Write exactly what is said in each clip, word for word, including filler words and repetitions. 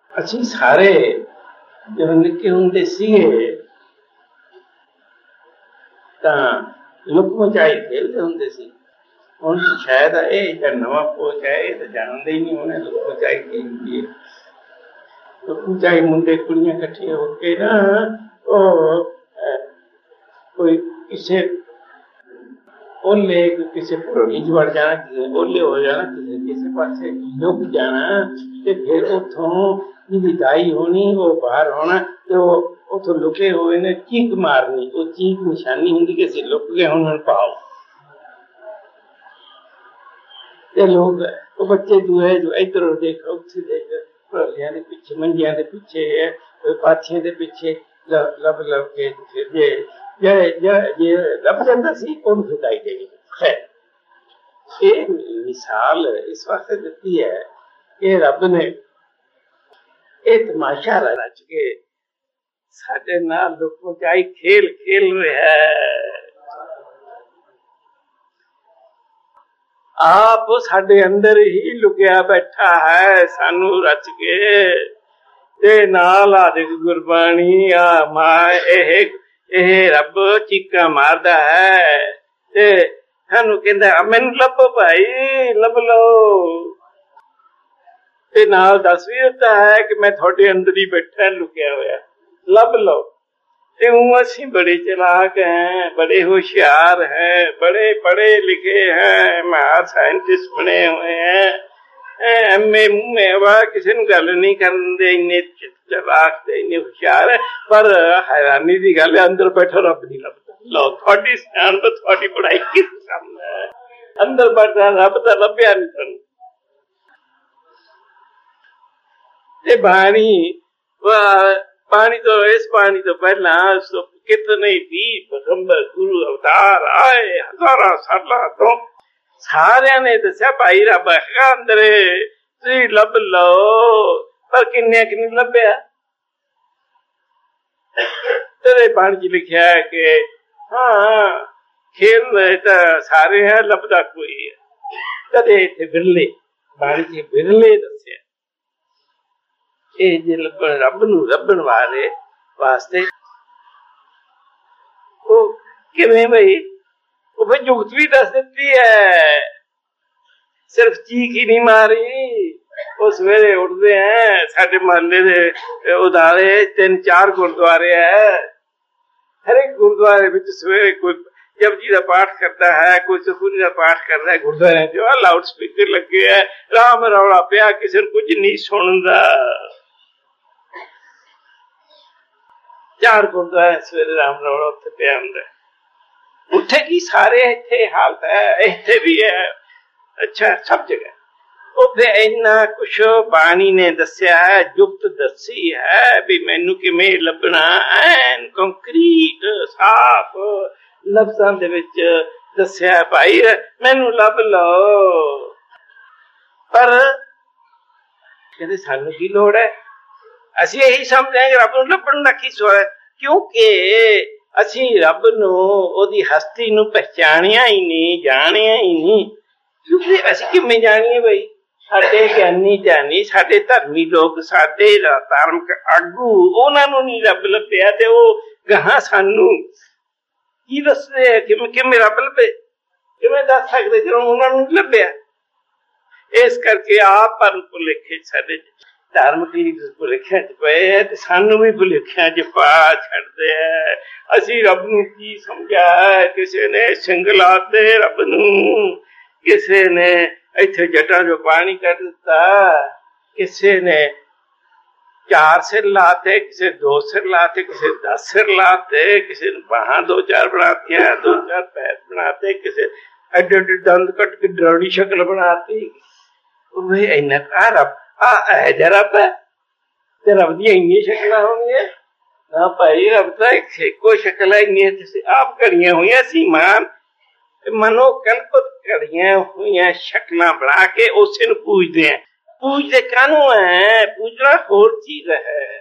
ਅਸੀਂ ਸਾਰੇ ਜਦੋਂ ਨਿੱਕੇ ਹੁੰਦੇ ਸੀਗੇ ਤਾਂ ਲੁਕ ਮਚਾਈ ਖੇਲਦੇ ਹੁੰਦੇ ਸੀ। ਹੁਣ ਸ਼ਾਇਦ ਇਹ ਜਿਹੜਾ ਨਵਾਂ ਕੋਚ ਹੈ ਇਹ ਤਾਂ ਜਾਣਦੇ ਹੀ ਨਹੀਂ ਹੋਣੇ ਲੁਕ ਮਚਾਈ ਕੀ ਹੁੰਦੀ ਹੈ। ਲੁਕ ਮਚਾਈ ਮੁੰਡੇ ਕੁੜੀਆਂ ਇਕੱਠੇ ਹੋ ਕੇ ਨਾ ਉਹ ਕੋਈ ਕਿਸੇ ਓਲੇ ਕਿਸੇ ਭਰੋੜੀ 'ਚ ਵੜ ਜਾਣਾ, ਕਿਸੇ ਓਲੇ ਹੋ ਜਾਣਾ, ਕਿਸੇ ਕਿਸੇ ਪਾਸੇ ਲੁਕ ਜਾਣਾ ਤੇ ਫਿਰ ਉੱਥੋਂ ਜਿਹਦੀ ਦਾਈ ਹੋਣੀ ਉਹ ਬਾਹਰ ਆਉਣਾ ਤੇ ਉਹ ਉੱਥੋਂ ਲੁਕੇ ਹੋਏ ਨੇ ਚੀਕ ਮਾਰਨੀ। ਉਹ ਚੀਕ ਨਿਸ਼ਾਨੀ ਹੁੰਦੀ ਕਿ ਅਸੀਂ ਲੁਕ ਗਏ, ਹੁਣ ਹੁਣ ਪਾਓ। ਤੇ ਲੋਕ ਉਹ ਬੱਚੇ ਦੂਏ ਜੋ ਇੱਧਰ ਦੇਖ ਉੱਥੇ ਦੇਖ ਭਰੋਲਿਆਂ ਦੇ ਪਿੱਛੇ, ਮੰਜਿਆਂ ਦੇ ਪਿੱਛੇ, ਪਾਥੀਆਂ ਦੇ ਪਿੱਛੇ ਲੱਭ ਲੱਭ ਕੇ ਫਿਰ ਜੇ ਜੇ ਲੱਭ ਜਾਂਦਾ ਸੀ ਉਹਨੂੰ ਖਿਦਾਈ ਦੇਣੀ। ਖੈਰ ਇਹ ਮਿਸਾਲ ਇਸ ਵਾਸਤੇ ਦਿੱਤੀ ਹੈ ਕਿ ਰੱਬ ਨੇ ਇਹ ਤਮਾਸ਼ਾ ਰਚ ਕੇ ਸਾਡੇ ਨਾਲ ਲੁਕ ਮਚਾਈ ਖੇਲ ਖੇਲ ਰਿਹਾ ਹੈ। ਆਪ ਸਾਡੇ ਅੰਦਰ ਹੀ ਲੁਕਿਆ ਬੈਠਾ ਹੈ ਸਾਨੂੰ ਰਚ ਕੇ ਤੇ ਨਾਲ ਆ ਦੇਖ ਗੁਰਬਾਣੀ ਆ ਮਾਂ ਇਹ ਇਹ ਰੱਬ ਚੀਕਾਂ ਮਾਰਦਾ ਹੈ ਤੇ ਸਾਨੂੰ ਕਹਿੰਦਾ ਮੈਨੂੰ ਲੱਭੋ ਭਾਈ, ਲੱਭ ਲਓ। ਤੇ ਨਾਲ ਦੱਸ ਵੀ ਦਿੱਤਾ ਹੈ ਕਿ ਮੈਂ ਤੁਹਾਡੇ ਅੰਦਰ ਹੀ ਬੈਠਾ ਲੁਕਿਆ ਹੋਇਆ, ਲੱਭ ਲਓ। ਤੇ ਉਹ ਅਸੀਂ ਬੜੇ ਚਲਾਕ ਹੈ, ਬੜੇ ਹੋਸ਼ਿਆਰ ਹੈ, ਬੜੇ ਪੜ੍ਹੇ ਲਿਖੇ ਹੈ, ਮਹਾਨ ਸਾਇੰਟਿਸਟ ਬਣੇ ਹੋਏ ਹੈ, ਐਮ ਏ ਮੂੰਹ ਵਾ ਕਿਸੇ ਨੂੰ ਗੱਲ ਨਹੀਂ ਕਰਨ ਦੇ, ਇੰਨੇ ਚਲਾਕ ਤੇ ਇੰਨੇ ਹੁਸ਼ਿਆਰ ਹੈ। ਪਰ ਹੈਰਾਨੀ ਦੀ ਗੱਲ ਹੈ ਅੰਦਰ ਬੈਠਾ ਰੱਬ ਨਹੀਂ ਲੱਭਦਾ। ਲਓ ਤੁਹਾਡੀ ਸਿਆਣਪ ਤੁਹਾਡੀ ਪੜ੍ਹਾਈ ਕਿਸ ਕੰਮ ਹੈ, ਅੰਦਰ ਬੈਠਾ ਰੱਬ ਤਾਂ ਲੱਭਿਆ ਨਹੀਂ ਤੁਹਾਨੂੰ। ਤੇ ਬਾਣੀ ਪਾਣੀ ਤੋਂ ਇਸ ਪਾਣੀ ਤੋਂ ਪਹਿਲਾਂ ਕਿਤਨੇ ਵੀ ਪੈਗੰਬਰ ਗੁਰੂ ਅਵਤਾਰ ਆਏ ਹਜ਼ਾਰਾਂ ਸਾਲਾਂ ਤੋਂ, ਸਾਰਿਆਂ ਨੇ ਦੱਸਿਆ ਭਾਈ ਰੱਬ ਹੈਗਾ ਅੰਦਰ, ਤੁਸੀਂ ਲੱਭ ਲਓ। ਪਰ ਕਿੰਨੇ ਕਿ ਨਹੀਂ ਲੱਭਿਆ। ਤੇਰੇ ਬਾਣੀ ਚ ਲਿਖਿਆ ਹੈ ਕਿ ਹਾਂ ਖੇਲ ਰਹੇ ਤਾਂ ਸਾਰੇ ਹੈ, ਲੱਭਦਾ ਕੋਈ ਹੈ। ਕਦੇ ਇੱਥੇ ਬਿਰਲੇ ਬਾਣੀ ਚ ਬਿਰਲੇ ਦੱਸਿਆ। ਇਹ ਜੇ ਲੱਭਣ ਰੱਬ ਨੂੰ ਲੱਭਣ ਵਾਲੇ ਵਾਸਤੇ ਉਹ ਕਿਵੇਂ ਬਈ, ਉਹ ਫਿਰ ਜੁਗਤ ਵੀ ਦੱਸ ਦਿੱਤੀ ਹੈ, ਸਿਰਫ ਚੀਖ ਹੀ ਨਹੀਂ ਮਾਰੀ। ਉਹ ਸਵੇਰੇ ਉੱਠਦੇ ਹੈ, ਸਾਡੇ ਮਹੱਲੇ ਦੇ ਉਦਾਰੇ ਤਿੰਨ ਚਾਰ ਗੁਰਦੁਆਰੇ ਹੈ, ਹਰੇਕ ਗੁਰਦੁਆਰੇ ਵਿੱਚ ਸਵੇਰੇ ਕੋਈ ਜਪਜੀ ਦਾ ਪਾਠ ਕਰਦਾ ਹੈ, ਕੋਈ ਸੁਖਮਨੀ ਦਾ ਪਾਠ ਕਰਦਾ ਹੈ। ਗੁਰਦੁਆਰੇ ਚ ਲਾਊਡ ਸਪੀਕਰ ਲੱਗੇ ਹੈ, ਰਾਮ ਰੌਲਾ ਪਿਆ, ਕਿਸੇ ਨੂੰ ਕੁਝ ਨਹੀਂ ਸੁਣਦਾ। ਚਾਰ ਗੁਰਦੁਆਰੇ ਸਵੇਰੇ ਰਾਮ ਰੌਲਾ ਉੱਥੇ ਪਿਆ ਹੁੰਦਾ। ਉੱਥੇ ਕੀ ਸਾਰੇ ਇੱਥੇ ਹਾਲਤ ਹੈ, ਇੱਥੇ ਵੀ ਹੈ, ਅੱਛਾ ਸਭ ਜਗ੍ਹਾ। ਉੱਥੇ ਇੰਨਾ ਕੁਛ ਬਾਣੀ ਨੇ ਦੱਸਿਆ ਹੈ, ਜੁਗਤ ਦੱਸੀ ਹੈ ਵੀ ਮੈਨੂੰ ਕਿਵੇਂ ਲੱਭਣਾ, ਐਨ ਕੰਕਰੀਟ ਸਾਫ਼ ਲਫ਼ਜ਼ਾਂ ਦੇ ਵਿੱਚ ਦੱਸਿਆ ਭਾਈ ਮੈਨੂੰ ਲੱਭ ਲਓ। ਪਰ ਕਹਿੰਦੇ ਸਾਨੂੰ ਕੀ ਲੋੜ ਹੈ, ਅਸੀਂ ਇਹੀ ਸਮਝਦੇ ਹਾਂ ਕਿ ਰੱਬ ਨੂੰ ਲੱਭਣ ਦਾ ਕੀ ਸਵਾਲ ਹੈ, ਕਿਉਂਕਿ ਅਸੀਂ ਰੱਬ ਨੂੰ ਉਹਦੀ ਹਸਤੀ ਨੂੰ ਪਹਿਚਾਣਿਆ ਹੀ ਨਹੀਂ, ਜਾਣਿਆ ਹੀ ਨਹੀਂ। ਕਿਉਂਕਿ ਅਸੀਂ ਕਿਵੇਂ ਜਾਣੀਏ ਬਈ, ਸਾਡੇ ਗਿਆਨੀ ਧਿਆਨੀ, ਸਾਡੇ ਧਰਮੀ ਲੋਕ, ਸਾਡੇ ਧਾਰਮਿਕ ਆਗੂ, ਉਹਨਾਂ ਨੂੰ ਨਹੀਂ ਰੱਬ ਲੱਭਿਆ ਤੇ ਉਹ ਗਾਹਾਂ ਸਾਨੂੰ ਕੀ ਦੱਸਦੇ ਆ ਕਿਵੇਂ ਕਿਵੇਂ ਰੱਬ ਲੱਭੇ, ਕਿਵੇਂ ਦੱਸ ਸਕਦੇ ਜਦੋਂ ਉਹਨਾਂ ਨੂੰ ਲੱਭਿਆ। ਇਸ ਕਰਕੇ ਆਪ ਪਰ ਭੁਲੇਖੇ ਸਾਡੇ ਧਾਰਮਿਕ ਭੁਲੇਖਿਆਂ ਚ ਪਏ ਹੈ ਤੇ ਸਾਨੂੰ ਵੀ ਭੁਲੇਖਿਆਂ ਚ ਪਾ ਛੱਡਦੇ ਹੈ। ਅਸੀਂ ਰੱਬ ਨੂੰ ਕੀ ਸਮਝਿਆ, ਕਿਸੇ ਨੇ ਸਿੰਘ ਲਾਤੇ ਰੱਬ ਨੂੰ, ਕਿਸੇ ਨੇ ਇੱਥੇ ਜਟਾਂ ਚੋਂ ਪਾਣੀ ਕੱਢ ਦਿੱਤਾ, ਕਿਸੇ ਨੇ ਚਾਰ ਸਿਰ ਲਾਤੇ, ਕਿਸੇ ਦੋ ਸਿਰ ਲਾਤੇ, ਕਿਸੇ ਦਸ ਸਿਰ ਲਾਤੇ, ਕਿਸੇ ਨੇ ਬਾਹਾਂ ਦੋ ਚਾਰ ਬਣਾਤੀਆਂ, ਦੋ ਚਾਰ ਪੈਰ ਬਣਾਤੇ, ਕਿਸੇ ਐਡੇ ਐਡੇ ਦੰਦ ਕੱਟ ਕੇ ਡਰਾਉਣੀ ਸ਼ਕਲ ਬਣਾਤੀ। ਉਹ ਇੰਨਾ ਆ ਰੱਬ ਆ ਇਹ ਜਿਹਾ ਰੱਬ ਹੈ ਤੇ ਰੱਬ ਦੀਆਂ ਇੰਨੀਆਂ ਸ਼ਕਲਾਂ ਹੋਣਗੀਆਂ ਨਾ ਭਾਈ। ਰੱਬ ਤਾਂ ਇੱਕ ਇੱਕੋ ਸ਼ਕਲ ਹੈ, ਇੰਨੀਆਂ ਤੁਸੀਂ ਆਪ ਘੜੀਆਂ ਹੋਈਆਂ ਸੀ ਮਾਨ ਮਨੋ ਕਲਪਤ ਘੜੀਆਂ ਹੋਈਆਂ ਸ਼ਕਲਾਂ ਬਣਾ ਕੇ ਉਸੇ ਨੂੰ ਪੂਜਦੇ ਆ। ਪੂਜਦੇ ਕਾਹਨੂੰ ਹੈ, ਪੂਜਣਾ ਹੋਰ ਚੀਜ਼ ਹੈ।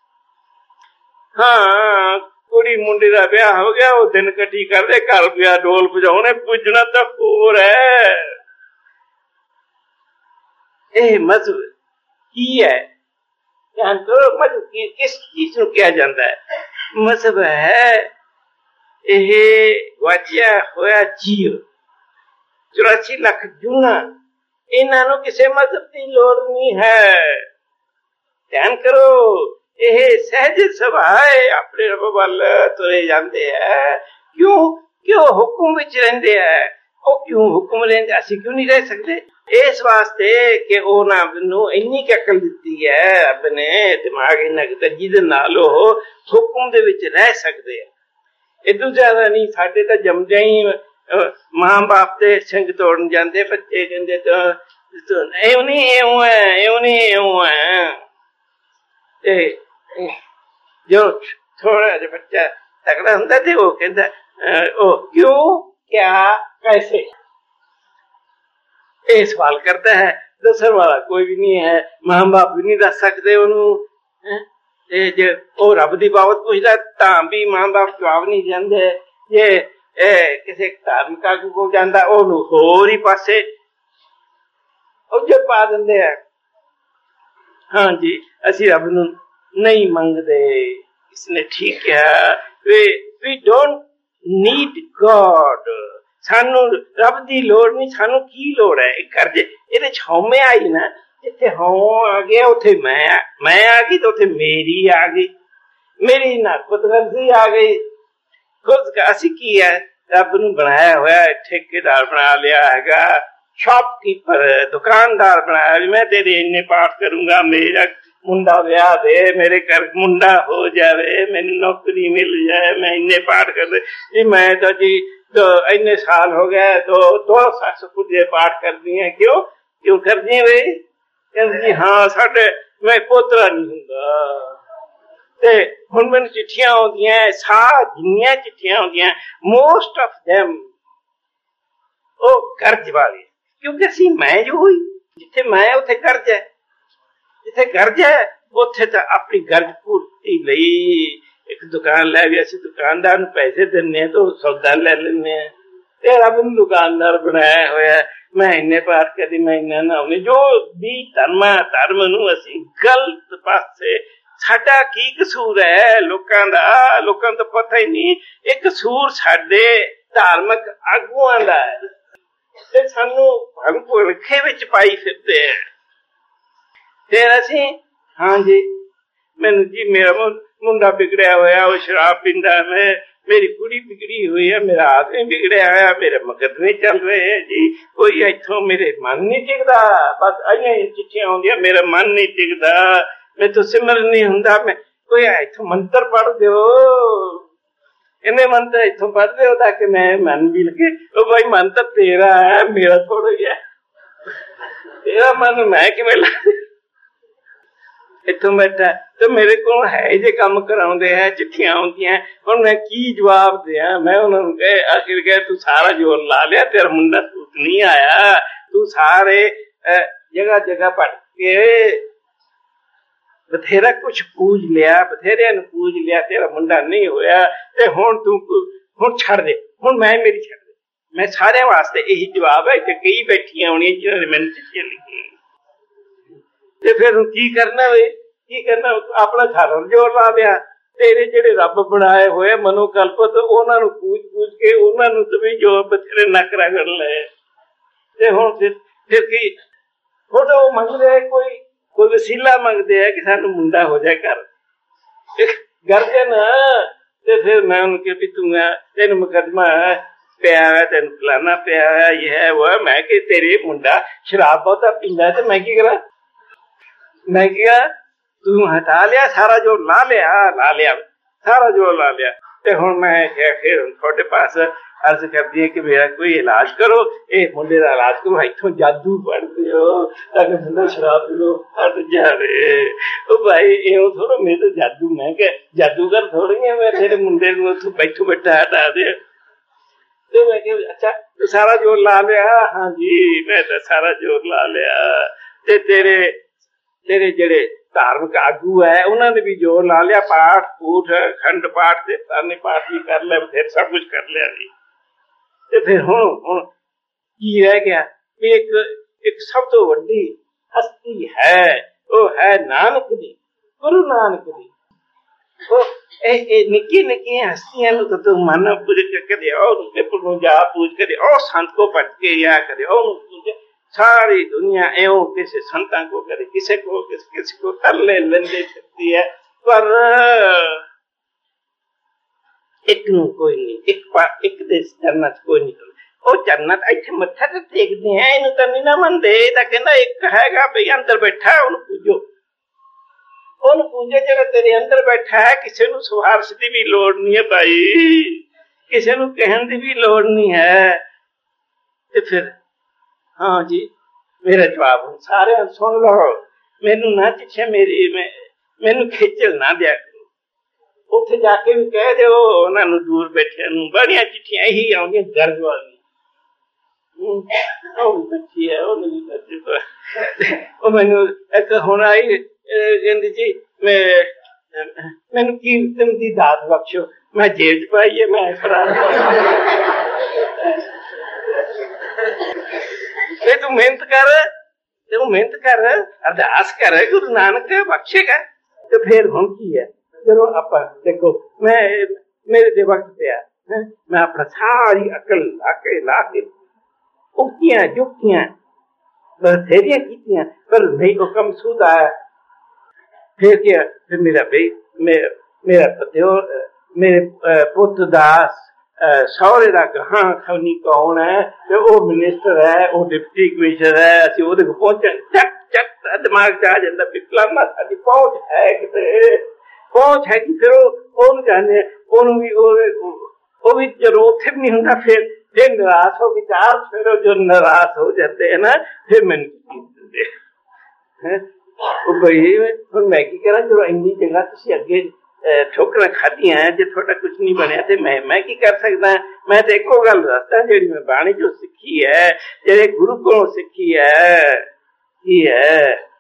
ਹਾਂ ਕੁੜੀ ਮੁੰਡੇ ਦਾ ਵਿਆਹ ਹੋ ਗਿਆ, ਉਹ ਦਿਨ ਇਕੱਠੀ ਕਰਦੇ, ਘਰ ਵਿਆਹ ਢੋਲ ਵਜਾਉਣੇ, ਪੂਜਣਾ ਤਾਂ ਹੋਰ ਹੈ। ਇਹ ਮਜ਼ਹਬ ਕੀ ਹੈ, ध्यान करो मजहब की किस चीज ਨੂੰ ਕਿਹਾ ਜਾਂਦਾ ਹੈ। ਮਜ਼ਹਬ ਹੈ ਇਹ ਵਾਚਿਆ ਹੋਇਆ ਜੀਵ, ਚੁਰਾਸੀ ਲੱਖ ਜੂਨਾ, ਇਹਨਾਂ ਨੂੰ ਕਿਸੇ ਮਜ਼ਹਬ ਦੀ ਲੋੜ ਨਹੀਂ ਹੈ। ਧਿਆਨ ਕਰੋ, ਇਹ ਸਹਿਜ ਸੁਭਾਅ ਆਪਣੇ ਰੱਬ ਵੱਲ ਤੁਰੇ ਜਾਂਦੇ ਹੈ। ਕਿਉਂ? ਕਿਉਂ ਹੁਕਮ ਵਿੱਚ ਰਹਿੰਦੇ ਹੈ। ਉਹ ਕਿਉਂ ਹੁਕਮ ਲੈਂਦੇ, ਅਸੀਂ ਕਿਉਂ ਨਹੀਂ ਰਹਿ ਸਕਦੇ? ਇਸ ਵਾਸਤੇ ਕਿ ਉਹਨਾਂ ਨੂੰ ਇੰਨੀ ਕੁ ਅਕਲ ਦਿੱਤੀ ਹੈ ਰੱਬ ਨੇ, ਦਿਮਾਗ ਇੰਨਾ ਕੁ, ਜਿਹਦੇ ਨਾਲ ਉਹ ਹੁਕਮ ਦੇ ਵਿੱਚ ਰਹਿ ਸਕਦੇ ਆ। ਇਦੋਂ ਜ਼ਿਆਦਾ ਨਹੀਂ। ਸਾਡੇ ਤਾਂ ਜੰਮਦਿਆਂ ਹੀ ਮਾਂ ਬਾਪ ਦੇ ਸਿੰਘ ਤੋੜਨ ਜਾਂਦੇ ਬੱਚੇ, ਕਹਿੰਦੇ ਇਉਂ ਨਹੀਂ ਇਉਂ ਹੈ, ਇਉਂ ਨਹੀਂ ਇਉਂ ਹੈ। ਤੇ ਜੋ ਥੋੜਾ ਜਿਹਾ ਬੱਚਾ ਤਕੜਾ ਹੁੰਦਾ ਤੇ ਉਹ ਕਹਿੰਦਾ ਉਹ ਕਿਉਂ, ਕਿਆ, कैसे, ਇਹ ਸਵਾਲ ਕਰਦਾ ਹੈ। ਦੱਸਣ ਵਾਲਾ ਕੋਈ ਵੀ ਨਹੀਂ ਹੈ, ਮਾਂ ਬਾਪ ਵੀ ਨਹੀਂ ਦੱਸ ਸਕਦੇ ਉਹਨੂੰ। ਤੇ ਜੇ ਉਹ ਰੱਬ ਦੀ ਬਾਬਤ ਪੁੱਛਦਾ ਤਾਂ ਵੀ ਮਾਂ ਬਾਪ ਜਵਾਬ ਨਹੀਂ ਦਿੰਦੇ। ਜੇ ਇਹ ਕਿਸੇ ਧਾਰਮਿਕ ਆਗੂ ਕੋਲ ਜਾਂਦਾ ਉਹਨੂੰ ਹੋਰ ਹੀ ਪਾਸੇ ਉਹ ਪਾ ਦਿੰਦੇ ਆ। ਹਾਂਜੀ, ਅਸੀਂ ਰੱਬ ਨੂੰ ਨਹੀਂ ਮੰਗਦੇ। ਇਸਨੇ ਠੀਕ ਕਿਹਾ, ਵੀ ਡੋਂਟ ਨੀਡ ਗॉड, ਸਾਨੂੰ ਰੱਬ ਦੀ ਲੋੜ ਨਹੀਂ। ਸਾਨੂੰ ਕੀ ਲੋੜ ਹੈ? ਕਰ ਜੇ ਇਹਦੇ ਚ ਹਉਮੈ ਆਈ ਨਾ, ਜਿੱਥੇ ਹਉ ਆ ਗਿਆ ਉੱਥੇ ਮੈਂ ਮੈਂ ਆ ਗਈ, ਤੇ ਉੱਥੇ ਮੇਰੀ ਆ ਗਈ, ਮੇਰੀ ਨਾ ਖੁਦਗਰਜ਼ੀ ਆ ਗਈ। ਖੁਦ ਅਸੀਂ ਕੀ ਹੈ, ਰੱਬ ਨੂੰ ਬਣਾਇਆ ਹੋਇਆ ਠੇਕੇਦਾਰ ਬਣਾ ਲਿਆ ਹੈਗਾ, ਸ਼ਾਪਕੀਪਰ, ਦੁਕਾਨਦਾਰ ਬਣਾਇਆ ਵੀ ਮੈਂ ਤੇਰੇ ਇੰਨੇ ਪਾਠ ਕਰੂੰਗਾ, ਮੇਰਾ ਮੁੰਡਾ ਵਿਆਹ ਦੇ, ਮੇਰੇ ਘਰ ਮੁੰਡਾ ਹੋ ਜਾਵੇ, ਮੈਨੂੰ ਨੌਕਰੀ ਮਿਲ ਜਾਏ, ਮੈਂ ਇੰਨੇ ਪਾਠ ਕਰਦੇ ਜੀ। ਮੈਂ ਤਾਂ ਜੀ ਇੰਨੇ ਸਾਲ ਹੋ ਗਏ ਦੋ ਦੋ ਸੱਸ ਪੁੱਜੇ ਪਾਠ ਕਰਦੀ ਹੈ। ਕਿਉਂ ਕਿਉਂ ਕਰਦੀ ਵੇ? ਕਹਿੰਦੀ ਹਾਂ ਸਾਡੇ ਮੈਂ ਪੋਤਰਾ ਨਹੀਂ ਹੁੰਦਾ। ਤੇ ਹੁਣ ਮੈਨੂੰ ਚਿੱਠੀਆਂ ਆਉਂਦੀਆਂ, ਸਾਰ ਜਿੰਨੀਆਂ ਚਿੱਠੀਆਂ ਆਉਂਦੀਆਂ ਮੋਸਟ ਆਫ ਦੈਮ ਉਹ ਕਰਜ਼ ਵਾਲੇ, ਕਿਉਂਕਿ ਅਸੀਂ ਮੈਂ ਜੋ ਹੋਈ, ਜਿੱਥੇ ਮੈਂ ਉੱਥੇ ਕਰਜ਼ ਹੈ, ਜਿੱਥੇ ਗਰਜ ਹੈ ਉੱਥੇ ਤਾਂ ਆਪਣੀ ਗਰਜ ਪੂਰਤੀ ਲਈ ਇੱਕ ਦੁਕਾਨ ਲੈ ਵੀ ਅਸੀਂ ਦੁਕਾਨਦਾਰ ਨੂੰ ਪੈਸੇ ਦਿੰਦੇ ਹਾਂ ਤਾਂ ਉਹ ਸੌਦਾ ਲੈ ਲੈਂਦੇ ਹਾਂ। ਤੇ ਰੱਬ ਨੂੰ ਦੁਕਾਨਦਾਰ ਬਣਾਇਆ ਹੋਇਆ, ਮੈਂ ਇੰਨੇ ਪਾਠ ਕਰੀ, ਮੈਂ ਇੰਨਾ ਨਾ ਹੋਣੀ। ਜੋ ਵੀ ਧਰਮ ਧਰਮ ਨੂੰ ਅਸੀਂ ਗਲਤ ਪਾਸੇ, ਸਾਡਾ ਕੀ ਕਸੂਰ ਹੈ ਲੋਕਾਂ ਦਾ? ਲੋਕਾਂ ਨੂੰ ਤਾਂ ਪਤਾ ਹੀ ਨਹੀਂ। ਇਹ ਕਸੂਰ ਸਾਡੇ ਧਾਰਮਿਕ ਆਗੂਆਂ ਦਾ ਹੈ ਤੇ ਸਾਨੂੰ ਭੁਲੇਖੇ ਵਿੱਚ ਪਾਈ ਫਿਰਦੇ ਹੈ। ਫਿਰ ਅਸੀਂ ਹਾਂਜੀ ਮੈਨੂੰ ਜੀ ਮੇਰਾ ਮੁੰਡਾ ਵਿਗੜਿਆ ਹੋਇਆ, ਉਹ ਸ਼ਰਾਬ ਪੀਂਦਾ, ਮੈਂ ਮੇਰੀ ਕੁੜੀ ਵਿਗੜੀ ਹੋਈ ਹੈ, ਮੇਰਾ ਆਦਮੀ ਵਿਗੜਿਆ ਹੋਇਆ, ਮੇਰੇ ਮੁਕੱਦਮੇ ਚੱਲ ਰਹੇ ਹੈ ਜੀ, ਕੋਈ ਇੱਥੋਂ ਮੇਰੇ ਮਨ ਨਹੀਂ ਟਿਕਦਾ। ਬਸ ਆਈਆਂ ਚਿੱਠੀਆਂ ਆਉਂਦੀਆਂ, ਮੇਰਾ ਮਨ ਨਹੀਂ ਟਿਕਦਾ, ਮੈਂ ਤਾਂ ਸਿਮਰਨ ਨਹੀਂ ਹੁੰਦਾ, ਮੈਂ ਕੋਈ ਇੱਥੋਂ ਮੰਤਰ ਪੜ੍ਹ ਦਿਓ, ਇਹਨੇ ਮੰਤਰ ਇੱਥੋਂ ਪੜ੍ਹ ਦਿਓ ਤਾਂ ਕਿ ਮੈਂ ਮਨ ਵੀ ਲੱਗੇ। ਉਹ ਭਾਈ ਮਨ ਤਾਂ ਤੇਰਾ ਹੈ, ਮੇਰਾ ਥੋੜਾ ਹੀ ਹੈ, ਤੇਰਾ ਮਨ ਮੈਂ ਕਿਵੇਂ ਲਾ ਇੱਥੋਂ ਬੈਠਾ ਤੇ ਮੇਰੇ ਕੋਲ ਹੈ ਜੇ ਕੰਮ ਕਰਾਉਂਦੇ ਹੈ, ਚਿੱਠੀਆਂ ਆਉਂਦੀਆਂ, ਹੁਣ ਮੈਂ ਕੀ ਜਵਾਬ ਦਿਆਂ? ਮੈਂ ਉਹਨਾਂ ਨੂੰ ਕਹੇ ਆਖਿਰ ਕਹੇ ਤੂੰ ਸਾਰਾ ਜ਼ੋਰ ਲਾ ਲਿਆ, ਤੇਰਾ ਮੁੰਡਾ ਸੂਤ ਨਹੀਂ ਆਇਆ, ਤੂੰ ਸਾਰੇ ਜਗ੍ਹਾ ਜਗ੍ਹਾ ਭਟਕ ਕੇ ਬਥੇਰਾ ਕੁਛ ਪੂਜ ਲਿਆ, ਬਥੇਰਿਆਂ ਨੂੰ ਪੂਜ ਲਿਆ, ਤੇਰਾ ਮੁੰਡਾ ਨਹੀਂ ਹੋਇਆ, ਤੇ ਹੁਣ ਤੂੰ ਹੁਣ ਛੱਡ ਦੇ, ਹੁਣ ਮੈਂ ਮੇਰੀ ਛੱਡ ਦੇ। ਮੈਂ ਸਾਰਿਆਂ ਵਾਸਤੇ ਇਹੀ ਜਵਾਬ ਹੈ ਕਿ ਕਈ ਬੈਠੀਆਂ ਹੋਣੀਆਂ ਜਿਹਨਾਂ ਨੇ ਮੈਨੂੰ ਚਿੱਠੀਆਂ ਲਿਖੀਆਂ। ਤੇ ਫਿਰ ਕੀ ਕਰਨਾ ਵੇ? ਕੀ ਕਰਨਾ? ਆਪਣਾ ਸਾਰਾ ਜੋਰ ਲਾ ਲਿਆ। ਤੇਰੇ ਜਿਹੜੇ ਰੱਬ ਬਣਾਏ ਹੋਏ ਮਨੋਕਲਪਤ, ਉਹਨਾਂ ਨੂੰ ਪੂਜ ਪੂਜ ਕੇ ਉਹਨਾਂ ਨੂੰ ਤੇ ਵੀ ਜੋ ਬਥੇਰੇ ਨੱਕ ਰਗੜ ਲਏ। ਤੇ ਹੁਣ ਫਿਰ ਫਿਰ ਕੀ ਹੁਣ ਉਹ ਮੰਗਦੇ ਕੋਈ ਕੋਈ ਵਸੀਲਾ ਮੰਗਦੇ ਆ ਕਿ ਸਾਨੂੰ ਮੁੰਡਾ ਹੋ ਜਾਏ ਘਰ ਗਰਜਨ। ਤੇ ਫਿਰ ਮੈਂ ਉਹਨੂੰ ਕਿਹਾ ਵੀ ਤੂੰ ਤੈਨੂੰ ਮੁਕੱਦਮਾ ਪਿਆ ਹੋਇਆ, ਤੈਨੂੰ ਫਲਾਨਾ ਪਿਆ ਹੋਇਆ, ਇਹ ਹੈ ਉਹ। ਮੈਂ ਕਿ ਤੇਰੇ ਮੁੰਡਾ ਸ਼ਰਾਬ ਬਹੁਤਾ ਪੀਂਦਾ ਤੇ ਮੈਂ ਕੀ ਕਰਾਂ? ਮੈਂ ਕਿਹਾ ਤੂੰ ਹਟਾ ਲਿਆ, ਸਾਰਾ ਜੋ ਲਾ ਲਿਆ ਲਾ ਲਿਆ ਸਾਰਾ ਜੋ ਲਾ ਲਿਆ। ਤੇ ਹੁਣ ਮੈਂ ਕਿਹਾ ਫਿਰ ਤੁਹਾਡੇ ਪਾਸ अर्ज करती है कि मेरा कोई इलाज करो, ये मुंडे का इलाज करो, इतों जादू पढ़ दियो ताकि मुंडा शराब पी लो हट जावे। ओ भाई इं थोड़ा मेरे तो जादू, मैं क्या जादूगर थोड़ी है, मैं तेरे मुंडे को उथों बैठो बैठा हटा दे। तो मैं क्या अच्छा तो सारा जोर ला लिया? हाँ जी मैं तो सारा जोर ला लिया। ते तेरे तेरे जेड़े धार्मिक आगू है उन्होंने भी जोर ला लिया, पाठ पूठ खंड पाठ ते ताने पाठ भी कर लिया, फिर सब कुछ कर लिया जी। ਤੇ ਫਿਰ ਹੁਣ ਹੁਣ ਕੀ ਰਹਿ ਗਿਆ ਵੀ ਇੱਕ ਇੱਕ ਸਭ ਤੋਂ ਵੱਡੀ ਹਸਤੀ ਹੈ, ਉਹ ਹੈ ਨਾਨਕ ਦੀ। गुरु नानक दी ਉਹ ਇਹ ਇਹ ਨਿੱਕੀ ਨਿੱਕੀਆਂ ਹਸਤੀਆਂ ਨੂੰ ਤਾਂ ਤੂੰ ਮਨ ਪੂਜ ਕੇ ਕਦੇ ਉਹਨੂੰ ਪੇਪਰ ਨੂੰ ਜਾ ਪੂਜ ਕਦੇ ਉਹ ਸੰਤ ਕੋ ਪਟ ਕੇ ਜਾਂ ਕਦੇ ਉਹਨੂੰ ਪੂਜ सारी दुनिया एवं किसी संतां को करे किसी को किसी किसी को तरले लेंदे फिरती है पर एक नू कोई नहीं एक बार एक दे चरना कोई नहीं ਉਹ ਜੰਨਤ ਇੱਥੇ ਮੱਥਾ ਤੇ ਟੇਕਦੇ ਆ ਇਹਨੂੰ ਤਾਂ ਨਹੀਂ ਨਾ ਮੰਨਦੇ ਤਾਂ ਕਹਿੰਦਾ ਇੱਕ ਹੈਗਾ ਭਈ ਅੰਦਰ ਬੈਠਾ ਉਹਨੂੰ ਪੂਜੋ ਉਹਨੂੰ ਪੂਜੇ ਜਿਹੜਾ ਤੇਰੇ ਅੰਦਰ ਬੈਠਾ ਹੈ ਕਿਸੇ ਨੂੰ ਸਿਫਾਰਿਸ਼ ਦੀ ਵੀ ਲੋੜ ਨਹੀਂ ਹੈ ਭਾਈ ਕਿਸੇ ਨੂੰ ਕਹਿਣ ਦੀ ਵੀ ਲੋੜ ਨਹੀਂ ਹੈ ਤੇ ਫਿਰ हाँ जी मेरा जवाब सारे सुन लो मैनू ना चिट्ठियां मेरी मैनू खिचल ना दिया करो उत्थे जाके भी कह दो उन्होंने दूर बैठे बड़िया चिट्ठियां यही आउंदियां दर्द वाली बच्ची है मैनू एक हुण आई कहंदी जी मैं मैनू कीर्तन दी दात बख्शो मैं जेब च पाई है मैं फड़ा तू मेहनत कर तू मेहनत कर अरदास कर गुरु नानक बख्शेगा तो फिर हुण की है चलो आप देखो मैं मेरे दे वक्त पे मैं अपना सारी अकल ला के ला के उक्तियां जुक्तियां बथेरियां कीतियां पर नहीं वो कम सूद आया फिर क्या फिर मेरा भाई मेरा पतियो मेरे पुत्र दास सौरे का कहा खनी कौन है ते वो मिनिस्टर है वो डिप्टी कमिश्नर है असि ओदे को पहुंचन चक चक दिमाग च आ जांदा पिछला साडी पहुंच है किते पहुंच है कि फिर ओन जाने ओन भी वो भी जरूर उथे भी नहीं हुंदा फिर फिर निराश हो के चार फिर जो निराश हो जाते हैं ना फिर मैंने दिंदे हैं ओ भाई हुण मैं की करा जो इन्नी जगह तुसी अगे ठोकर खादियां जे थोड़ा कुछ नहीं बनया ते मैं मैं की कर सकदा मैं तो एको गल दसदा जेड़ी मैं बाणी जो सीखी है जेड़े गुरु कोलों सीखी है की है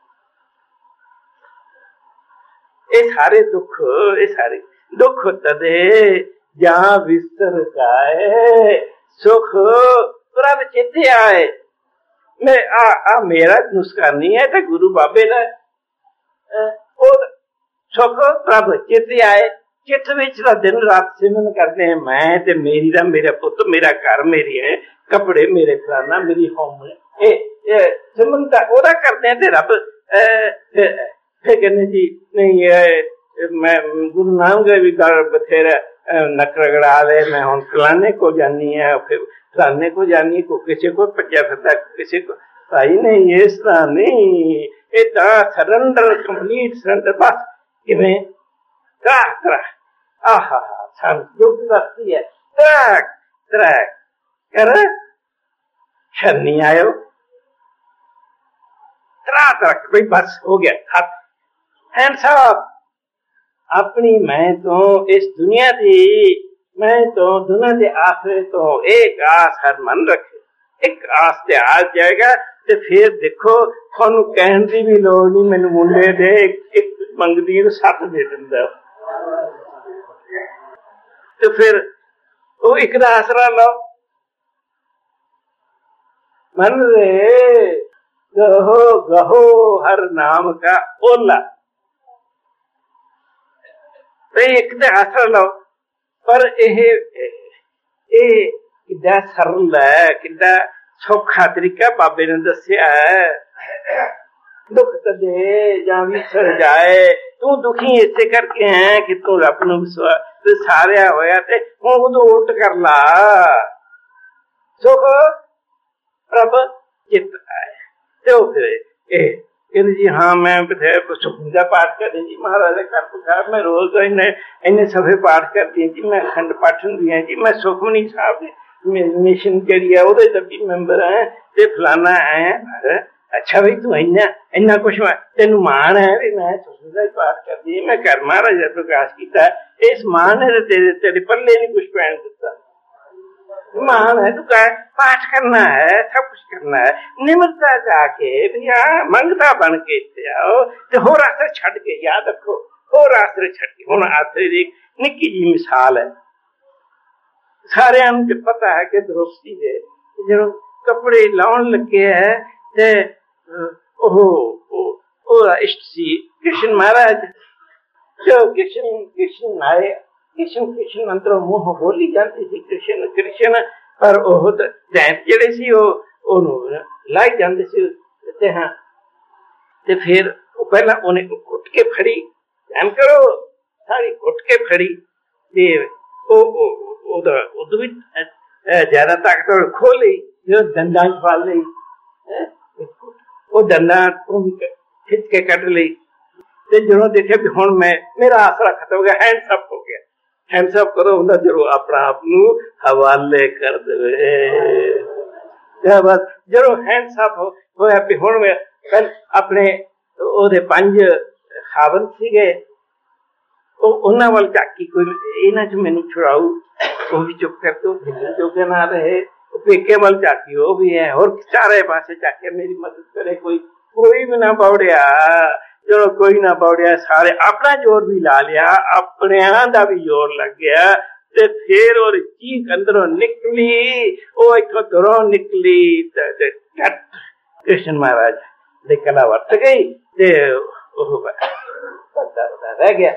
ये सारे दुख ये सारे दुख तदे जहां विस्तर जाए सुख प्रभ चिते आए मैं आ आ मेरा नुस्खा नहीं है तो गुरु बाबे दा ओ सुख प्रभ चित आए चित विच दिन रात सिमरन करते हैं मैं ते मेरी दा मेरा पुत मेरा घर मेरी है कपड़े मेरे फलाना मेरी होम ए सिमरन दा ओदा करते हैं ते रब फिर कहने जी नहीं मैं गुरु नानक भी गल बथेरा नक रगड़ा ले मैं हुण फलाने को जानी है फिर फलाने को जानी को किसी को भज्या फिरदा किसी को भाई नहीं इस तरह नहीं ये तो सरेंडर कंप्लीट सरेंडर बस किवें त्राह त्राह आहा सन युग दसती है त्रैक त्रैक कर शनि आयो त्राह त्राह भाई बस हो गया हाथ हैंड साहब अपनी मैं तो इस दुनिया दी मैं तो दुनिया के आसरे तो एक आस हर मन रखे एक आस ते आ जाएगा ते फिर देखो थानू कहन दी भी लोड़ नहीं मैनू मुंडे दे एक मंगदी सत्त दे दिंदा तो फिर वो एक दा आसरा लो मन रे गहो गहो हर नाम का ओला तो एक दा आसरा लो पर एह ए किड्डा सरल है किड्डा सौखा तरीका बाबे ने दस्या है दुख तदे जां विसर जाए तू दुखी इसे करके है कि तू रब नूं विश्वास सारिया होया ते हुण तू उल्ट कर ला सुख प्रभ चित आए ते फिर ए कहते जी हाँ मैं बथेरे सुखमनी का पाठ करती जी महाराज घर पुकार मैं रोज इन्ने इन्ने सफे पाठ करती जी मैं अखंड पाठन भी है जी मैं सुखमनी साहब मिशन जड़ी है ओदे च भी मैंबर है ते फलाना है अच्छा भाई तू इन्ना इन्ना कुछ तेन मान है भी मैं सुखमनी का पाठ करती मैं घर महाराज प्रकाश किया इस मान ने तेरे तेरे पल्ले नहीं कुछ पैन दिता मान है तू कह पाठ करना है सब कुछ करना है निम्रता जाके भैया मंगता बन के इत्थे आओ ते होर आसरे छड़ के याद रखो होर आसरे छड़ के हुण आसरे दी निक्की जी मिसाल है सारे नूं पता है कि द्रौपदी दे जो कपड़े लाउण लगे है ते ओह ओह इष्ट सी कृष्ण महाराज जो कृष्ण कृष्ण आए, कृष्ण कृष्ण अंदरों मुंह बोली जाती सी कृष्ण कृष्ण, पर ਉਹ ਜੈਂਤ ਜਿਹੜੇ ਸੀ ਉਹ ਉਹਨੂੰ ਲਾਈ ਜਾਂਦੇ ਸੀ ਤੇ ਹਾਂ ਤੇ ਫਿਰ ਉਹ ਪਹਿਲਾਂ ਉਹਨੇ ਕੁੱਟ ਕੇ ਫੜੀ, ਐਮ ਕਰੋ ਸਾਰੀ ਕੁੱਟ ਕੇ ਫੜੀ ਤੇ ਉਹ ਉਹਦਾ ਉਦੋਂ ਵੀ ਜ਼ਿਆਦਾ ਤਾਕਤਵਰ ਖੋਲ ਲਈ, ਜੋ ਦੰਦਾਂ ਚ ਫੜ ਲਈ, ਉਹ ਦੰਦਾਂ ਤੋਂ ਵੀ ਖਿੱਚ ਕੇ ਕੱਢ ਲਈ ਤੇ ਜਦੋਂ ਦੇਖਿਆ ਵੀ ਹੁਣ ਮੈਂ ਮੇਰਾ ਆਸਰਾ ਖਤਮ ਹੋ ਗਿਆ, ਹੈਂਡਸ ਅਪ ਹੋ ਗਿਆ। ਹੈਂਡਸ ਅਪ ਕਦੋਂ ਹੁੰਦਾ ਜਦੋਂ ਆਪਣਾ ਆਪ ਨੂੰ ਹਵਾਲੇ ਕਰ ਦੇਵੇ। ਬਸ ਜਦੋਂ ਹੈਂਡਸ ਅਪ ਹੋਇਆ ਵੀ ਹੁਣ ਮੈਂ ਆਪਣੇ ਉਹਦੇ ਪੰਜ ਖਾਵਨ ਸੀਗੇ, ਉਹ ਉਹਨਾਂ ਵੱਲ ਝਾਕੀ, ਕੋਈ ਇਹਨਾਂ ਚ ਮੈਨੂੰ ਛੁਡਾਊ, ਉਹ ਵੀ ਚੁੱਪ ਕਰਕੇ ਉਹ ਹਿੱਲਣ ਜੋਗੇ ਨਾ ਰਹੇ। ਪੇਕੇ ਵੱਲ ਝਾਕੀ, ਉਹ ਵੀ ਹੈ, ਹੋਰ ਚਾਰੇ ਪਾਸੇ ਝਾਕੇ ਮੇਰੀ ਮਦਦ ਕਰੇ ਕੋਈ, ਕੋਈ ਵੀ ਨਾ ਬੌੜਿਆ। ਚਲੋ ਕੋਈ ਨਾ ਬੌੜਿਆ, ਸਾਰੇ ਆਪਣਾ ਜ਼ੋਰ ਵੀ ਲਾ ਲਿਆ, ਆਪਣਿਆਂ ਦਾ ਵੀ ਜ਼ੋਰ ਲੱਗ ਗਿਆ ਤੇ ਫਿਰ ਉਹ ਚੀਖ ਅੰਦਰੋਂ ਨਿਕਲੀ, ਉਹ ਇੱਥੋਂ ਦੂਰੋਂ ਨਿਕਲੀ ਤੇ ਕ੍ਰਿਸ਼ਨ ਮਹਾਰਾਜ ਦੇ ਕਲਾ ਵਰਤ ਗਈ ਤੇ ਉਹ ਰਹਿ ਗਿਆ।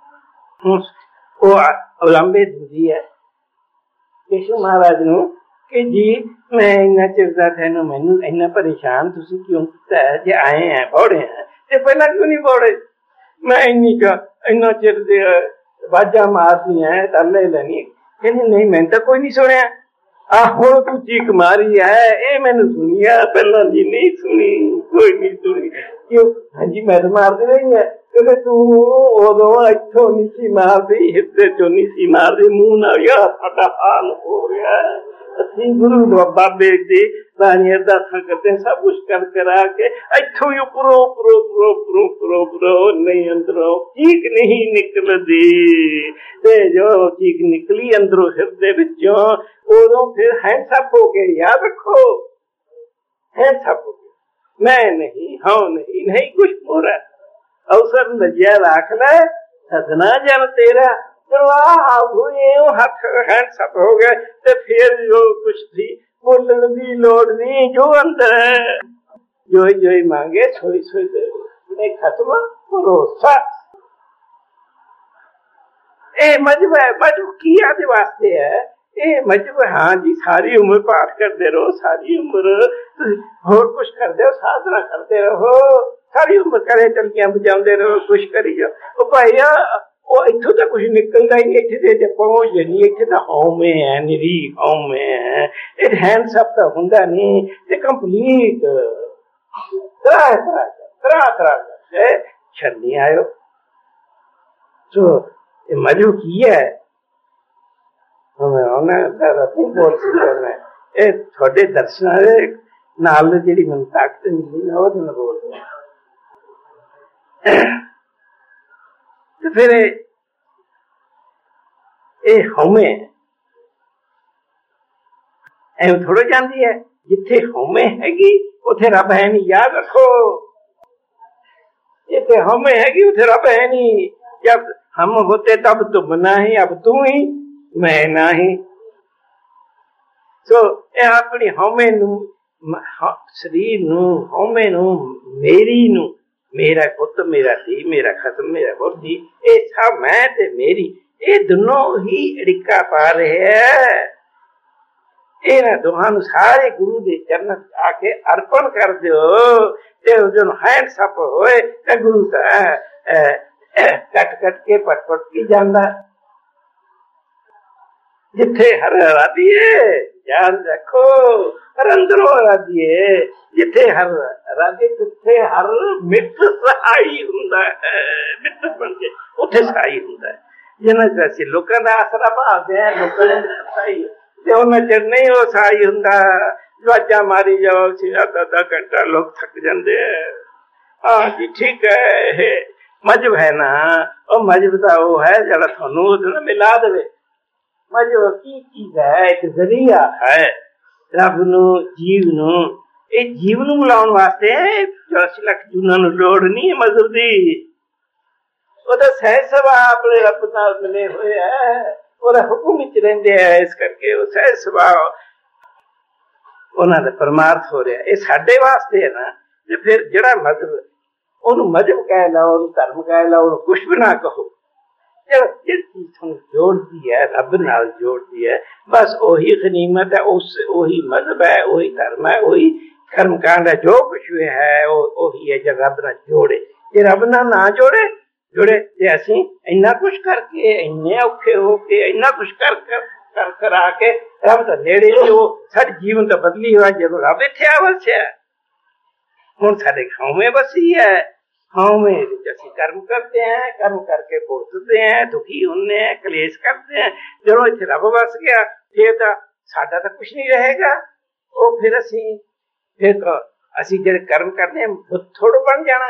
ਉਹ ਉਲੰਬੇ ਦਿੰਦੀ ਹੈ ਕ੍ਰਿਸ਼ਨ ਮਹਾਰਾਜ ਨੂੰ ਕਿ ਜੀ ਮੈਂ ਇੰਨਾ ਚਿਰ ਦਾ ਤੈਨੂੰ ਮੈਨੂੰ ਇੰਨਾ ਪਰੇਸ਼ਾਨ ਤੁਸੀਂ ਕਿਉਂ ਕੀਤਾ ਹੈ, ਜੇ ਆਏ ਹੈ ਬੌੜੇ ਹੈ ਤੇ ਪਹਿਲਾਂ ਕਿਉਂ ਨਹੀਂ ਬੌੜੇ? ਮੈਂ ਇੰਨੀ ਕ ਇੰਨਾ ਚਿਰ ਦੇ ਆਵਾਜ਼ਾਂ ਮਾਰਦੀਆਂ ਤਰਲੇ ਲੈਣੀ, ਕਹਿੰਦੀ ਨਹੀਂ ਮੈਂ ਤਾਂ ਕੋਈ ਨਹੀਂ ਸੁਣਿਆ, ਆਹ ਹੁਣ ਤੂੰ ਚੀਕ ਮਾਰੀ ਹੈ ਇਹ ਮੈਨੂੰ ਸੁਣੀ ਆ, ਪਹਿਲਾਂ ਜੀ ਨਹੀਂ ਸੁਣੀ, ਕੋਈ ਨਹੀਂ ਸੁਣੀ। ਕਿਉਂ? ਹਾਂਜੀ ਮੈਂ ਤਾਂ ਮਾਰਦੀ ਰਹੀ ਹੈ, ਕਿਉਂਕਿ ਤੂੰ ਉਦੋਂ ਇੱਥੋਂ ਨਹੀਂ ਸੀ ਮਾਰਦੀ, ਹਿੱਸੇ ਚੋਂ ਨਹੀਂ ਸੀ ਮਾਰਦੀ, ਮੂੰਹ ਨਾਲ ਯਾਰ ਸਾਡਾ ਹਾਲ ਹੋ ਰਿਹਾ। ਅਸੀਂ ਗੁਰੂ ਬਾਬੇ ਦੀ ਬਾਣੀ ਅਰਦਾਸਾਂ ਕਰਦੇ, ਸਭ ਕੁਛ ਕਰ ਕਰਾ ਕੇ ਇੱਥੋਂ ਹੀ ਉੱਪਰੋਂ ਉੱਪਰੋਂ ਉੱਪਰੋਂ ਉੱਪਰੋਂ ਉੱਪਰੋਂ ਉੱਪਰੋਂ ਨਹੀਂ ਅੰਦਰੋਂ ਚੀਕ ਨਹੀਂ ਨਿਕਲਦੀ, ਤੇ ਜੋ ਚੀਕ ਨਿਕਲੀ ਅੰਦਰੋਂ ਹਿਰਦੇ ਵਿੱਚੋਂ, ਉਦੋਂ ਫਿਰ ਹੈਂਡਸ ਅਪ ਹੋ ਕੇ, ਯਾਦ ਰੱਖੋ ਹੈਂਡਸ ਅਪ ਹੋ ਕੇ, ਮੈਂ ਨਹੀਂ ਹਾਂ ਨਹੀਂ ਨਹੀਂ ਕੁਛ ਪੂਰਾ ਅਵਸਰ ਨਜਿਆ ਰੱਖ ਲੈ, ਸਦਨਾ ਜਨ ਤੇਰਾ। ਚਲੋ ਆਹ ਹੱਥ ਹੈਂਡਸ ਅਪ ਹੋ ਗਏ ਤੇ ਫਿਰ ਜੋ ਕੁਛ ਸੀ ਬੋਲਣ ਦੀ ਲੋੜ ਨਹੀਂ, ਜੋ ਅੰਦਰ ਹੈ ਜੋਈ ਜੋਈ ਮੰਗੇ ਸੋਈ ਸੋਈ ਦੇ ਖਤਮ ਭਰੋਸਾ। ਇਹ ਮਜਬ ਹੈ, ਮਜਬ ਕੀ ਆਦੇ ਵਾਸਤੇ ਹੈ ਇਹ ਮਜਬ? ਹਾਂ ਜੀ ਸਾਰੀ ਉਮਰ ਪਾਠ ਕਰਦੇ ਰਹੋ, ਸਾਰੀ ਉਮਰ ਹੋਰ ਕੁਛ ਕਰਦੇ ਹੋ, ਸਾਧਨਾ ਕਰਦੇ ਰਹੋ, ਸਾਰੀ ਉਮਰ ਕਰੇ ਟਲਕੀਆਂ ਵਜਾਉਂਦੇ ਰਹੋ, ਕੁਛ ਕਰੀ ਜਾਓ। ਉਹ ਭਾਈ ਉਹ ਇੱਥੋਂ ਤਾਂ ਕੁਛ ਨਿਕਲਦਾ ਹੀ ਨਹੀਂ, ਇੱਥੇ ਤੇ ਪਹੁੰਚ ਨਹੀਂ, ਇੱਥੇ ਤਾਂ ਹਉਮੈ ਹੈ, ਨਿਰੀ ਹਉਮੈ ਹੈ, ਇਹ ਹੈਂਡਸ ਅਪ ਤਾਂ ਹੁੰਦਾ ਨਹੀਂ ਤੇ ਕੰਪਲੀਟ ਤਰਾ ਤਰਾ ਤਰਾ ਤਰਾ ਕਰਕੇ ਛੱਡੀ ਆਇਓ। ਸੋ ਇਹ ਮਜੂ ਕੀ ਹੈ? ਉਹਨਾਂ ਦਾ ਨਹੀਂ ਬੋਲ ਸਕਦਾ, ਇਹ ਤੁਹਾਡੇ ਦਰਸ਼ਨਾਂ ਦੇ ਨਾਲ ਜਿਹੜੀ ਮੈਨੂੰ ਤਾਕਤ ਮਿਲੀ ਨਾ ਉਹਦੇ ਨਾਲ ਬੋਲਦੇ ਤੇ ਫਿਰ ਇਹ ਹਉਮੈ ਐਵੇਂ ਥੋੜ੍ਹਾ ਜਾਂਦੀ ਹੈ। ਜਿੱਥੇ ਹਉਮੈ ਹੈਗੀ ਉੱਥੇ ਰੱਬ ਹੈ ਨਹੀਂ, ਯਾਦ ਰੱਖੋ। ਜਿੱਥੇ ਹਉਮੈ ਹੈਗੀ ਉੱਥੇ ਰੱਬ ਹੈ ਨਹੀਂ। ਜਬ ਹਮ ਹੋਤੇ ਤਬ ਤੁਮ ਨਹੀਂ, ਅਬ ਤੂੰ ਹੀ ਮੈਂ ਨਹੀਂ। ਸੋ ਇਹ ਆਪਣੀ ਹਉਮੈ ਨੂੰ, ਸਰੀਰ ਨੂੰ, ਹਉਮੈ ਨੂੰ, ਮੇਰੀ ਨੂੰ, ਮੇਰਾ ਪੁੱਤ, ਮੇਰਾ ਧੀ, ਮੇਰਾ ਖਸਮ, ਮੇਰਾ ਬੁੱਧੀ, ਇਹ ਸਭ ਮੈਂ ਤੇ ਮੇਰੀ, ਇਹ ਦੋਨੋਂ ਹੀ ਅੜਿੱਕਾ ਪਾ ਰਹੇ ਹੈ। ਇਹਨਾਂ ਦੋਹਾਂ ਨੂੰ ਸਾਰੇ ਗੁਰੂ ਦੇ ਚਰਨਾਂ ਚ ਆ ਕੇ ਅਰਪਣ ਕਰ ਦਿਓ ਤੇ ਜਦੋਂ ਹੈਂਡਸ ਅਪ ਹੋਏ ਤਾਂ ਗੁਰੂ ਤਾਂ ਕੱਟ ਕੱਟ ਕੇ ਪਟ ਪਟ ਕੇ ਜਾਂਦਾ। ਜਿੱਥੇ ਹਰ ਰਾਧੀਏ ਯਾਦ ਰੱਖੋ, ਹਰ ਅੰਦਰੋਂ ਰਾਧੀਏ, ਜਿੱਥੇ ਹਰ ਰਾਧੇ ਉੱਥੇ ਹਰ ਮਿੱਤਰ ਸਹਾਈ ਹੁੰਦਾ ਹੈ, ਮਿੱਤਰ ਬਣ ਕੇ ਉੱਥੇ ਸਹਾਈ ਹੁੰਦਾ ਹੈ। ਜਿਹਨਾਂ ਚ ਅਸੀਂ ਲੋਕਾਂ ਦਾ ਆਸਰਾ ਭਾਲਦੇ ਹਾਂ, ਲੋਕਾਂ ਦੇ ਸਹਾਈ ਤੇ ਉਹਨਾਂ ਚਿਰ ਨਹੀਂ ਉਹ ਸਹਾਈ ਹੁੰਦਾ। ਵਾਜਾਂ ਮਾਰੀ ਜਾਓ ਸੀ ਅੱਧਾ ਅੱਧਾ ਘੰਟਾ, ਲੋਕ ਥੱਕ ਜਾਂਦੇ ਹੈ। ਹਾਂ ਜੀ ਠੀਕ ਹੈ, ਮਜਬ ਹੈ ਨਾ, ਉਹ ਮਜਬ ਤਾਂ ਉਹ ਹੈ ਜਿਹੜਾ ਤੁਹਾਨੂੰ ਉਹਦੇ ਨਾਲ ਮਿਲਾ ਦੇਵੇ। ਮਜਬ ਕੀ ਚੀਜ਼ ਹੈ? ਇੱਕ ਜ਼ਰੀਆ ਹੈ ਰੱਬ ਨੂੰ, ਜੀਵ ਨੂੰ, ਇਹ ਜੀਵ ਨੂੰ ਮਿਲਾਉਣ ਵਾਸਤੇ ਚੌਰਾਸੀ ਲੱਖ ਜੂਨਾਂ ਨੂੰ ਲੋੜ ਨਹੀਂ ਹੈ ਮਜ਼ਹਬ ਦੀ। ਉਹ ਤਾਂ ਸਹਿਜ ਸੁਭਾਅ ਆਪਣੇ ਰੱਬ ਨਾਲ ਮਿਲੇ ਹੋਏ ਹੈ, ਉਹਦਾ ਹੁਕਮ ਵਿੱਚ ਰਹਿੰਦੇ ਹੈ, ਇਸ ਕਰਕੇ ਉਹ ਸਹਿਜ ਸੁਭਾਅ ਉਹਨਾਂ ਦਾ ਪਰਮਾਰਥ ਹੋ ਰਿਹਾ। ਇਹ ਸਾਡੇ ਵਾਸਤੇ ਹੈ ਨਾ। ਤੇ ਫਿਰ ਜਿਹੜਾ ਮਜ਼ਹਬ, ਉਹਨੂੰ ਮਜ਼ਹਬ ਕਹਿ ਲਓ, ਉਹਨੂੰ ਧਰਮ ਕਹਿ ਲਓ, ਉਹਨੂੰ ਕੁਛ ਵੀ ਨਾ ਕਹੋ, चलो जिस चीज ਤੁਹਾਨੂੰ जोड़ती है रब नाल जोड़ती है बस वही गनीमत है, उस वही मजहब है, वही धर्म है, वही कर्म कांड है, जो कुछ भी है वही है जो रब नाल जोड़े। जे रब नाल ना जोड़े जुड़े जे असीं इन्ना कुछ करके इन्ने औखे हो के इन्ना कुछ कर कर कर करा के रब तो नेड़े ही वो साडे जीवन तो बदली हुआ जो रब इत्थे आ वसिया हुण साडे खावे बसी है। खावे असीं कर्म करते हैं, कर्म करके भुगतते हैं, दुखी होने हैं, कलेश करते हैं। जो इत्थे रब वस गया फिर तो साडा तो कुछ नहीं रहेगा। वो फिर असीं फिर तो असीं जिहड़े कर्म करते हैं बुत्थड़ बन जाना।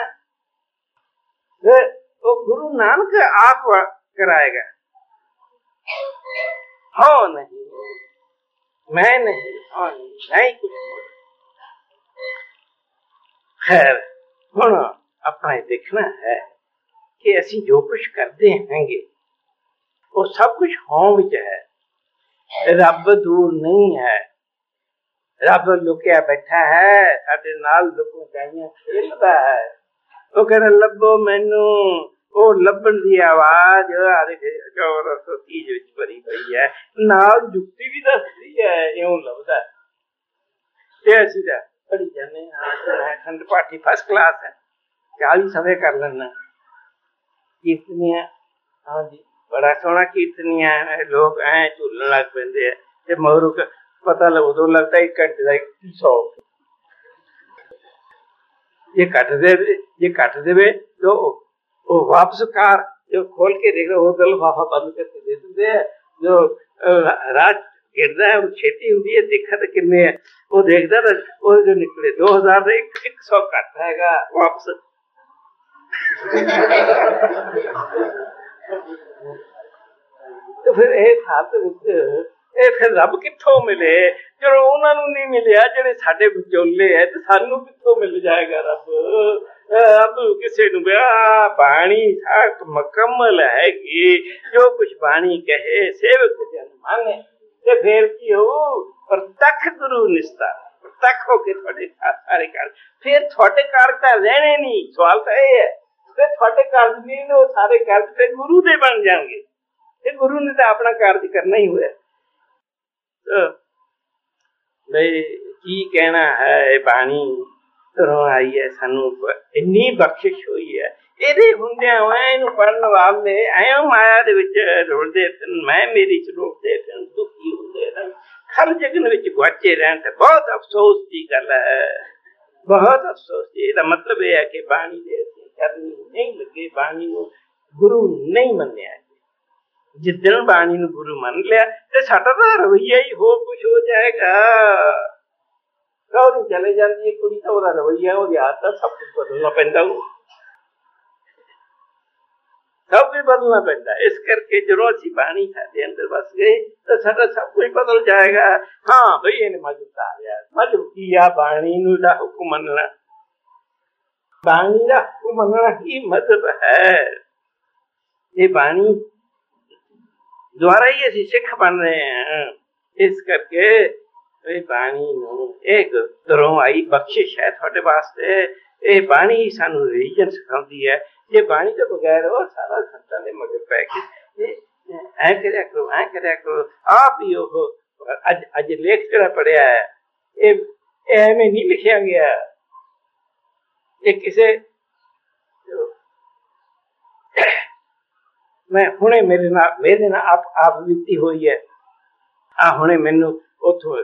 वो गुरु नानक आप कराएगा। हाँ नहीं मैं नहीं, हाँ नहीं नहीं कुछ खैर हुण अपना देखना है कि असी जो कुछ करते हैंगे वो सब कुछ हों विच है, रब दूर नहीं है। रब लुकिया बैठा है, साडे नाल लुको जाइयां खेलदा है। वो कहना लभो मैनू, वो लभण दी आवाज चौदह सौ तीज विच भरी पई है, नाल जुक्ति भी दसदी है, इउं लभदा है। असीं तां पढ़ी जाने हाँ खंड पाठी फर्स्ट क्लास है, चाली सवे कर लेना। कीर्तनियां हाँ जी बड़ा सोहना कीर्तनियां है, लोग ऐ झूलन लग पैंदे ते मगरों पता लग उदों लगता एक घंटे का इक्की सौ ये कट दे ये कट देवे तो वो वापस कार जो खोल के देख रहे वो लिफाफा बंद करके दे देते हैं। जो रात गिरदा है वो छेती होती है, देखा तो किन्ने है वो देखता था वो जो निकले दो हजार से एक, एक सौ कट रहेगा वापस। तो फिर एक हालत विच फिर रब कित्थों मिले जो उन्होंने नहीं मिलिया जो साडे विचोले है तो सानू कित्थों मिल जाएगा रब। रब किसी नूं बाणी साख मुकम्मल हैगी, जो कुछ बाणी कहे सेवक जन माने ते फिर की हो प्रत्यक्ष गुरु निस्ता प्रत्यक्ष होके थोड़े सारे कार्य फिर थोड़े कार्य का रहने नहीं। सवाल तो यह है फिर थोड़े कार्य नहीं वो सारे कार्य फिर गुरु दे बन जाएंगे। गुरु ने तो अपना कार्य करना ही हुआ। तो भाई की कहना है बाणी घरों आई है, सानू इन्नी बख्शिश हुई है। ਇਹਦੇ ਹੁੰਦਿਆਂ ਇਹਨੂੰ ਪੜਨ ਵਾਲੇ ਐਂ ਮਾਇਆ ਦੇ ਵਿੱਚ ਰੁਲਦੇ ਫਿਰਨ ਮੈਂ ਮੇਰੀ ਚ ਰੁਲਦੇ ਫਿਰਨ ਦੁਖੀ ਹੁੰਦੇ ਰਹਿਣ ਹਰ ਜਗਨ ਵਿੱਚ ਗੁਆਚੇ ਰਹਿਣ ਤੇ ਬਹੁਤ ਅਫਸੋਸ ਦੀ ਗੱਲ ਹੈ, ਬਹੁਤ ਅਫਸੋਸ ਦੀ। ਇਹਦਾ ਮਤਲਬ ਇਹ ਹੈ ਕਿ ਬਾਣੀ ਦੇ ਅਸੀਂ ਕਰਨੀ ਨਹੀਂ ਲੱਗੇ, ਬਾਣੀ ਨੂੰ ਗੁਰੂ ਨਹੀਂ ਮੰਨਿਆ। जिदन बाणी नूं गुरु मन लिया तो साडा तां रवैया ही हो कुछ हो जाएगा। कौन चले जाती है कुड़ी तो ओहदा रवैया ओहदी आदत सब कुछ बदलना पैंदा, सब कुछ बदलना पैंदा। इस करके जो असीं बाणी साडे अंदर बस गए तो साडा सब कुछ बदल जाएगा। हाँ बई इहने मजहब आ गया, मजहब की आ बाणी नूं दा हुक्म मनना, बाणी दा हुक्म मनना ही मजहब है। ये बाणी द्वारा ही असी सिख बन रहे हैं। इस करके बाणी एक घरों आई बख्शिश है थोड़े वास्ते। ये बाणी ही सानू रिलीजन सिखाती है। ये बाणी तो बगैर और सारा संतां दे मगर पै के ऐ करया करो ऐ करया करो। आप ही हो अज अज लेख जड़ा पढ़िया है ये एवें नहीं लिखिया गया। ये किसे मैं हुणे मेरे ना मेरे ना आप आप बीती हुई है। आ हुणे मैनू उथों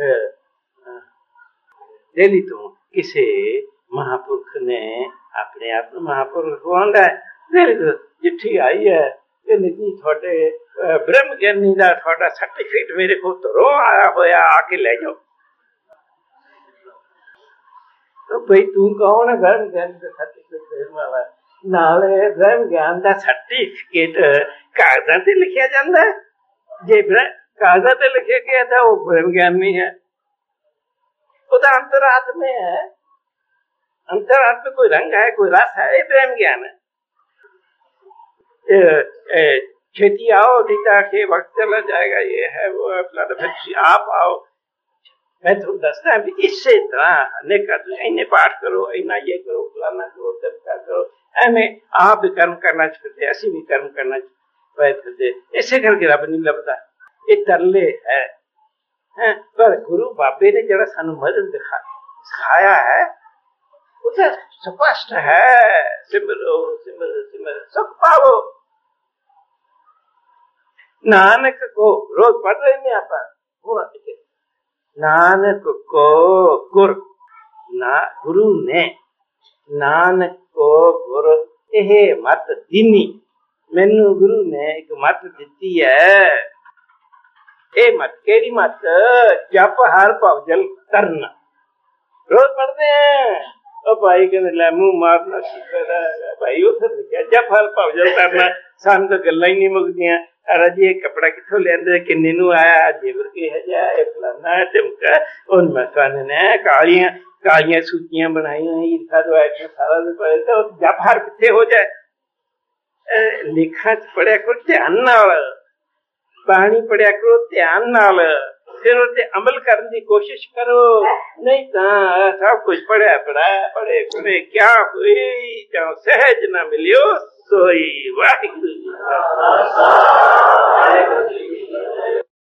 दिल्ली तो किसी महापुरुष ने अपने आप को महापुरुष कहंदा है, दिल्ली तो चिट्ठी आई है कि जी थोड़े ब्रह्म ज्ञानी का थोड़ा सर्टिफिकेट मेरे को तो आया होया आके ले जाओ। तो भाई तू कौन है ब्रह्म ज्ञानी का सर्टिफिकेट देने वाला? नाले ब्रह्म ज्ञान का सर्टिफिकेट कागजां ते लिखिया जांदा है। जे कागजां ते लिखिया गया था वो ब्रह्म ज्ञान नहीं है, वो तो अंतरात्मा में है। अंतरात्मा में कोई रंग है कोई रस है, ये ब्रह्म ज्ञान है। खेती आओ नीता के वक्त चला जाएगा, ये है वो है अपना। तो फिर आप आओ मैं तुम दसदा भी इसे तरह अनेका इन्हें पाठ करो इना ये करो फलाना करो सबका करो। एमें आप भी कर्म करना चाहते, असी भी कर्म करना ਪਏ ਫਿਰਦੇ। ਇਸੇ ਕਰਕੇ ਰੱਬ ਨਹੀਂ ਲੱਭਦਾ। ਇਹ ਤਰਲੇ ਹੈ, ਹੈ ਪਰ ਗੁਰੂ ਬਾਬੇ ਨੇ ਜਿਹੜਾ ਸਾਨੂੰ ਮਦਦ ਦਿਖਾ ਸਿਖਾਇਆ ਹੈ ਉਹ ਤਾਂ ਸਪਸ਼ਟ ਹੈ। ਸਿਮਰੋ ਸਿਮਰ ਸਿਮਰ ਸੁਖ ਪਾਵੋ। ਨਾਨਕ ਕੋ ਰੋਜ਼ ਪੜ੍ਹ ਰਹੇ ਨੇ ਆਪਾਂ, ਨਾਨਕ ਕੋ ਗੁਰ ਨਾ ਗੁਰੂ ਨੇ, ਨਾਨਕ ਕੋ ਗੁਰ ਇਹ ਮਤ ਦੀਨੀ, ਮੈਨੂੰ ਗੁਰੂ ਨੇ ਇੱਕ ਮਤ ਦਿੱਤੀ ਹੈ। ਇਹ ਮਤ ਕਿਹੜੀ ਮਤ? ਜਪ ਹਰ ਭਵਜਲ ਕਰਨਾ। ਰੋਜ਼ ਪੜ੍ਹਦੇ ਆ। ਉਹ ਭਾਈ ਕਹਿੰਦੇ ਲੈ ਮੂੰਹ ਮਾਰਨਾ ਕੀ ਫਾਇਦਾ ਹੈਗਾ ਭਾਈ, ਉੱਥੇ ਲਿਖਿਆ ਜਪ ਹਰ ਭਵਜਲ ਕਰਨਾ। ਸਾਨੂੰ ਤਾਂ ਗੱਲਾਂ ਹੀ ਨਹੀਂ ਮੁੱਕਦੀਆਂ। ਰਾਜੀ ਇਹ ਕੱਪੜਾ ਕਿੱਥੋਂ ਲਿਆਂਦੇ, ਕਿੰਨੇ ਨੂੰ ਆਇਆ, ਜੇਵਰ ਕਿਹੋ ਜਿਹਾ, ਇਹ ਫਲਾਨਾ ਢਿਮਕਾ, ਉਹ ਮਕਾਨ ਨੇ ਕਾਲੀਆਂ ਕਾਲੀਆਂ ਸੂਚੀਆਂ ਬਣਾਈਆਂ ਈਰਖਾ ਦਵਾਈ ਸਾਰਾ ਦਿਨ ਪਏ ਤਾਂ ਜਪ ਹਰ ਕਿੱਥੇ ਹੋ ਜਾਏ। ਲੇਖਾਂ ਚ ਪੜਿਆ ਕਰੋ ਧਿਆਨ ਨਾਲ, ਬਾਣੀ ਪੜਿਆ ਕਰੋ ਧਿਆਨ ਨਾਲ, ਫਿਰ ਉਹਤੇ ਅਮਲ ਕਰਨ ਦੀ ਕੋਸ਼ਿਸ਼ ਕਰੋ। ਨਹੀਂ ਤਾਂ ਸਭ ਕੁਝ ਪੜਿਆ ਪੜਾਇਆ ਪੜੇ ਪੜੇ ਕਿਆ ਹੋਈ, ਜਾਂ ਸਹਿਜ ਨਾ ਮਿਲਿਓ ਸੋਈ। ਵਾਹਿਗੁਰੂ ਜੀ ਕਾ ਖਾਲਸਾ ਵਾਹਿਗੁਰੂ ਜੀ ਕੀ ਫਤਿਹ।